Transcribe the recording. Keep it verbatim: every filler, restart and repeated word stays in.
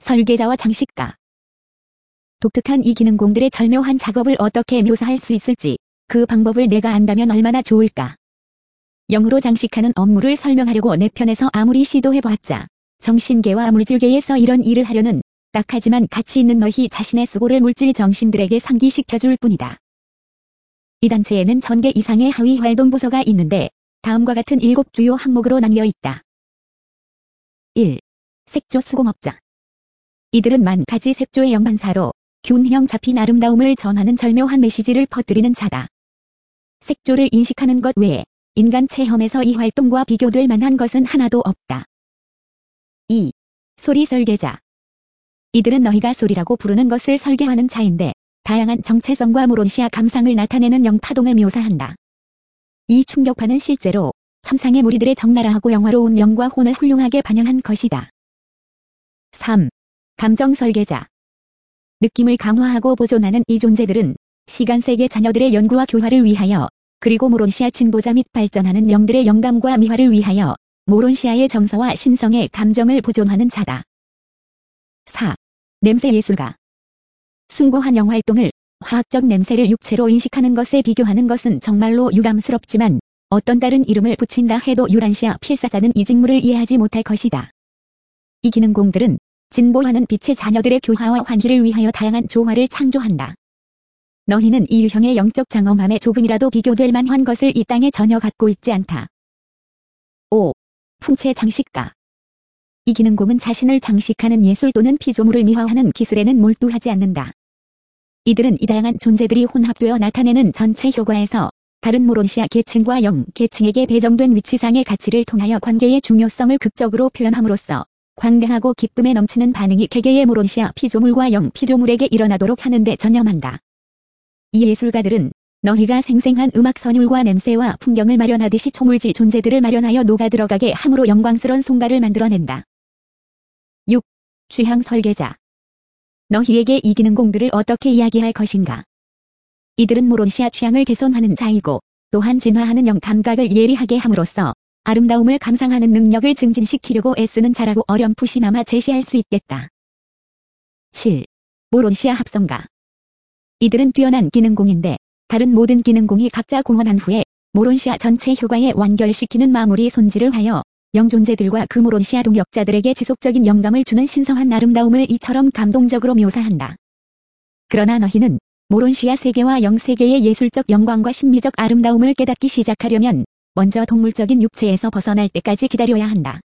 설계자와 장식가. 독특한 이 기능공들의 절묘한 작업을 어떻게 묘사할 수 있을지, 그 방법을 내가 안다면 얼마나 좋을까. 영으로 장식하는 업무를 설명하려고 내 편에서 아무리 시도해봤자 정신계와 물질계에서 이런 일을 하려는 딱하지만 가치 있는 너희 자신의 수고를 물질 정신들에게 상기시켜줄 뿐이다. 이 단체에는 천 개 이상의 하위 활동 부서가 있는데 다음과 같은 일곱 주요 항목으로 나뉘어 있다. 일. 색조 수공업자. 이들은 만 가지 색조의 영반사로 균형 잡힌 아름다움을 전하는 절묘한 메시지를 퍼뜨리는 자다. 색조를 인식하는 것 외에 인간 체험에서 이 활동과 비교될 만한 것은 하나도 없다. 이. 소리 설계자. 이들은 너희가 소리라고 부르는 것을 설계하는 자인데 다양한 정체성과 무론시아 감상을 나타내는 영파동을 묘사한다. 이 충격파는 실제로 천상의 무리들의 적나라하고 영화로운 영과 혼을 훌륭하게 반영한 것이다. 삼. 감정 설계자. 느낌을 강화하고 보존하는 이 존재들은 시간세계 자녀들의 연구와 교화를 위하여 그리고 모론시아 진보자 및 발전하는 영들의 영감과 미화를 위하여 모론시아의 정서와 신성의 감정을 보존하는 자다. 사. 냄새 예술가. 숭고한 영활동을 화학적 냄새를 육체로 인식하는 것에 비교하는 것은 정말로 유감스럽지만 어떤 다른 이름을 붙인다 해도 유란시아 필사자는 이 직무를 이해하지 못할 것이다. 이 기능공들은 진보하는 빛의 자녀들의 교화와 환희를 위하여 다양한 조화를 창조한다. 너희는 이 유형의 영적 장엄함에 조금이라도 비교될 만한 것을 이 땅에 전혀 갖고 있지 않다. 오. 풍채 장식가. 이 기능공은 자신을 장식하는 예술 또는 피조물을 미화하는 기술에는 몰두하지 않는다. 이들은 이 다양한 존재들이 혼합되어 나타내는 전체 효과에서 다른 모론시아 계층과 영 계층에게 배정된 위치상의 가치를 통하여 관계의 중요성을 극적으로 표현함으로써 광대하고 기쁨에 넘치는 반응이 개개의 모론시아 피조물과 영 피조물에게 일어나도록 하는 데 전념한다. 이 예술가들은 너희가 생생한 음악 선율과 냄새와 풍경을 마련하듯이 초물질 존재들을 마련하여 녹아들어가게 함으로 영광스러운 송가를 만들어낸다. 육. 취향 설계자. 너희에게 이 기능공들을 어떻게 이야기할 것인가? 이들은 모론시아 취향을 개선하는 자이고 또한 진화하는 영 감각을 예리하게 함으로써 아름다움을 감상하는 능력을 증진시키려고 애쓰는 자라고 어렴풋이나마 제시할 수 있겠다. 칠. 모론시아 합성가. 이들은 뛰어난 기능공인데 다른 모든 기능공이 각자 공헌한 후에 모론시아 전체 효과에 완결시키는 마무리 손질을 하여 영존재들과 그 모론시아 동역자들에게 지속적인 영감을 주는 신성한 아름다움을 이처럼 감동적으로 묘사한다. 그러나 너희는 모론시아 세계와 영세계의 예술적 영광과 심미적 아름다움을 깨닫기 시작하려면 먼저 동물적인 육체에서 벗어날 때까지 기다려야 한다.